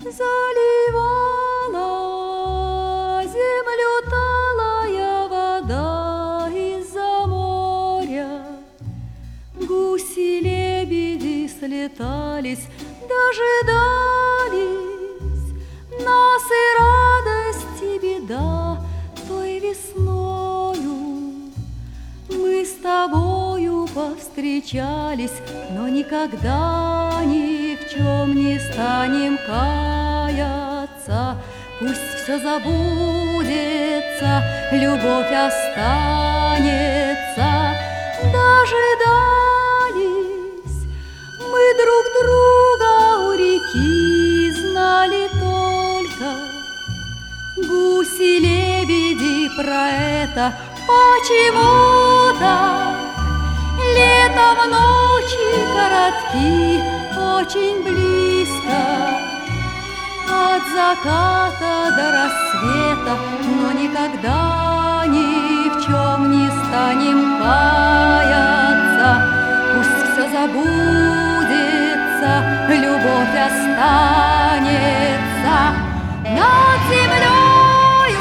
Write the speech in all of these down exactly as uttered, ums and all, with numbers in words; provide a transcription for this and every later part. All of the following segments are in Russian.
Заливала землю талая вода из-за моря. Гуси-лебеди слетались, дожидались нас, и радость, и беда той весною. Мы с тобою повстречались, но никогда ни в чем не станем каяться. Пусть все забудется, любовь останется. Дожидались мы друг друга у реки, знали только гуси-лебеди про это почему-то. Летом ночи коротки, очень близко от заката до рассвета, но никогда ни в чем не станем каяться. Пусть все забудется, любовь останется. Над землею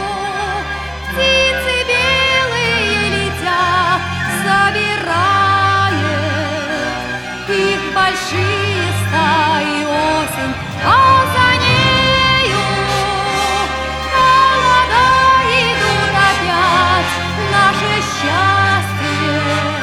птицы белые летят, собирает их большие стаи осень, а за нею холода идут опять. Наше счастье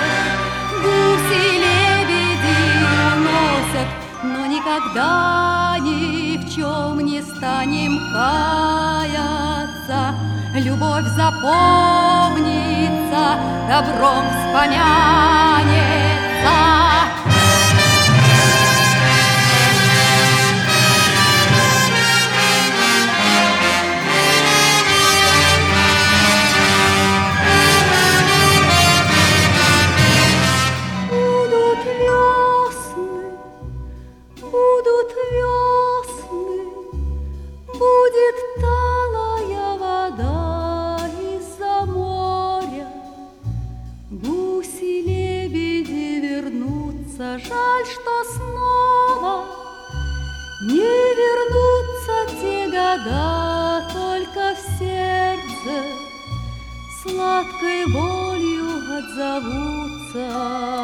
гуси-лебеди уносят, но никогда ни в чем не станем каяться. Любовь запомнится, добром вспомянется. Будут весны, будут весны, будет талая вода из-за моря. Гуси-лебеди вернутся, жаль, что снова не вернутся те года, только в сердце сладкой болью отзовутся.